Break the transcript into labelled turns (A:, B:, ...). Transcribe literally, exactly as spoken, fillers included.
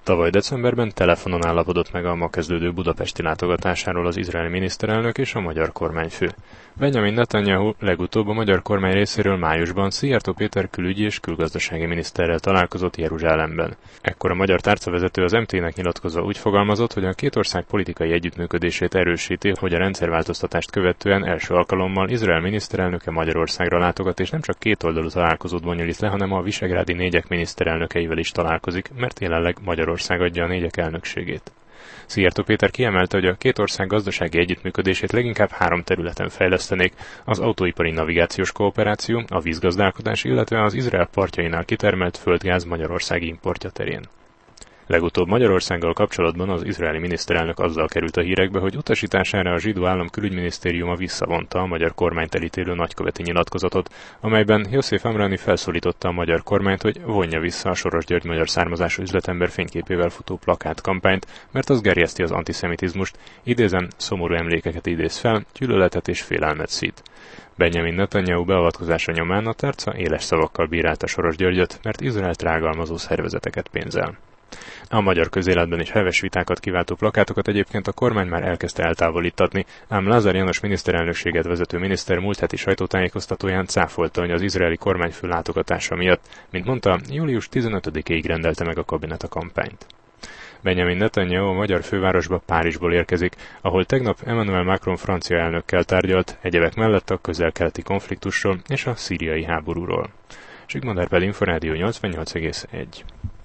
A: Tavaly decemberben telefonon állapodott meg a ma kezdődő budapesti látogatásáról az izraeli miniszterelnök és a magyar kormányfő. Benjamin Netanyahu legutóbb a magyar kormány részéről májusban Szijjártó Péter külügyi és külgazdasági miniszterrel találkozott Jeruzsálemben. Ekkor a magyar tárcavezető az em té-nek nyilatkozva úgy fogalmazott, hogy a két ország politikai együttműködését erősíti, hogy a rendszerváltoztatást követően első alkalommal Izrael miniszterelnöke Magyarországra látogat, és nem csak kétoldalú találkozót bonyolít le, hanem a visegrádi négyek miniszterelnökeivel is találkozik, mert jelenleg Magyarország adja a négyek elnökségét. Szijjártó Péter kiemelte, hogy a két ország gazdasági együttműködését leginkább három területen fejlesztenék: az autóipari navigációs kooperáció, a vízgazdálkodás, illetve az Izrael partjainál kitermelt földgáz magyarországi importja terén. Legutóbb Magyarországgal kapcsolatban az izraeli miniszterelnök azzal került a hírekbe, hogy utasítására a zsidó állam külügyminisztériuma visszavonta a magyar kormányt elítélő nagyköveti nyilatkozatot, amelyben Yosef Amrani felszólította a magyar kormányt, hogy vonja vissza a Soros György magyar származású üzletember fényképével futó plakátkampányt, mert az gerjeszti az antiszemitizmust, idézem, szomorú emlékeket idéz fel, gyűlöletet és félelmet szít. Benjamin Netanyahu beavatkozása nyomán a tárca éles szavakkal bírálta Soros Györgyöt, mert Izrael rágalmazó szervezeteket pénzel. A magyar közéletben is heves vitákat kiváltó plakátokat egyébként a kormány már elkezdte eltávolítatni, ám Lázár János miniszterelnökséget vezető miniszter múlt heti sajtótájékoztatóján cáfolta, hogy az izraeli kormányfő látogatása miatt, mint mondta, július tizenötödikéig rendelte meg a kabinet a kampányt. Benjamin Netanyahu a magyar fővárosba, Párizsból érkezik, ahol tegnap Emmanuel Macron francia elnökkel tárgyalt, egyebek mellett a közel-keleti konfliktusról és a szíriai háborúról. Zsigmond Árpád, Inforádió nyolcvannyolc egész egy.